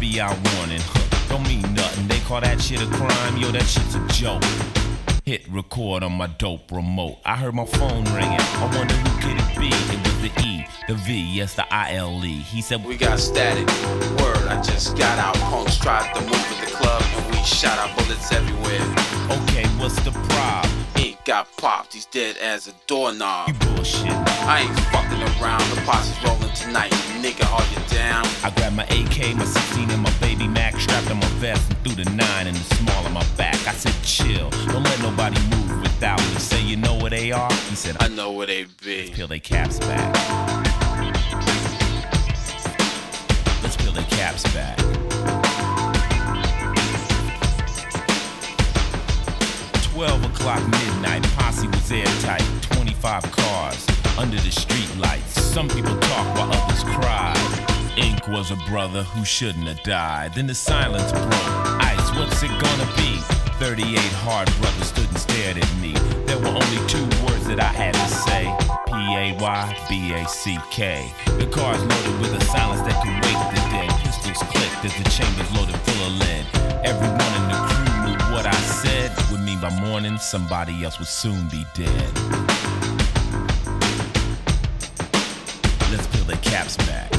FBI warning. Don't mean nothing. They call that shit a crime. Yo, that shit's a joke. Hit record on my dope remote. I heard my phone ringing. I wonder who could it be? It was the E, the V, yes, the I-L-E. He said, we got static. Word, I just got out. Punks tried to move at the club and we shot our bullets everywhere. Okay, what's the problem? Ink got popped, he's dead as a doorknob. You bullshit. I ain't fucking around, the posse's rolling tonight. Nigga, are you down? I grabbed my AK, my 16 and my baby Mac, strapped on my vest and threw the 9 in the small of my back. I said, chill, don't let nobody move without me. Say, you know where they are? He said, I know where they be. Let's peel their caps back. Let's peel their caps back. 12 o'clock midnight, posse was airtight. 25 cars under the street lights. Some people talk while others cried. Ink was a brother who shouldn't have died. Then the silence broke. Ice, what's it gonna be? 38 hard brothers stood and stared at me. There were only 2 words that I had to say. P-A-Y-B-A-C-K. The cars loaded with a silence that could wake the dead. Pistols clicked as the chambers loaded full of lead. Everyone in the crew knew what I said would mean by morning somebody else would soon be dead. Let's peel their caps back.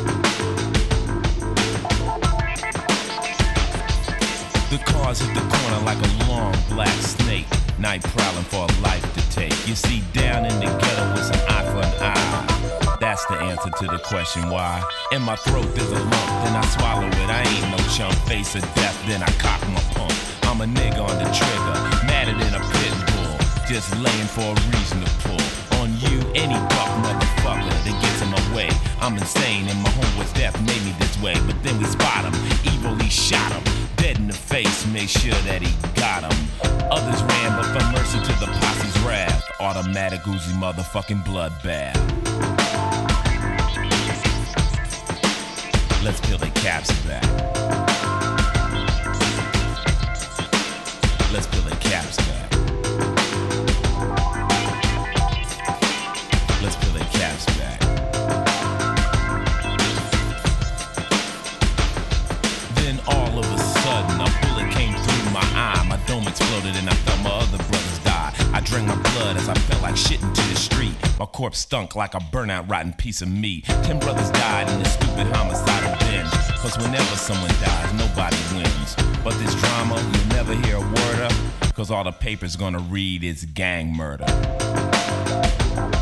The cars hit the corner like a long black snake. Night prowling for a life to take. You see, down in the ghetto it's an eye for an eye. That's the answer to the question why. In my throat there's a lump, then I swallow it. I ain't no chump, face of death, then I cock my pump. I'm a nigga on the trigger, madder than a pit bull. Just laying for a reason to pull. On you, any buck motherfucker that gets in my way. I'm insane and my homeboy's death made me this way. But then we spot him, evilly shot him. Dead in the face, made sure that he got him. Others ran, but fell mercy to the posse's wrath. Automatic Uzi motherfucking bloodbath. Let's peel their caps back. Let's peel their caps back. Let's peel their caps back. Then all of a sudden, a bullet came through my eye. My dome exploded and I felt my other brothers die. I drank my blood as I felt like shit into the street. My corpse stunk like a burnout rotten piece of meat. 10 brothers died in this stupid homicidal binge. Cause whenever someone dies, nobody wins. But this drama, you'll never hear a word of. Cause all the paper's gonna read is gang murder.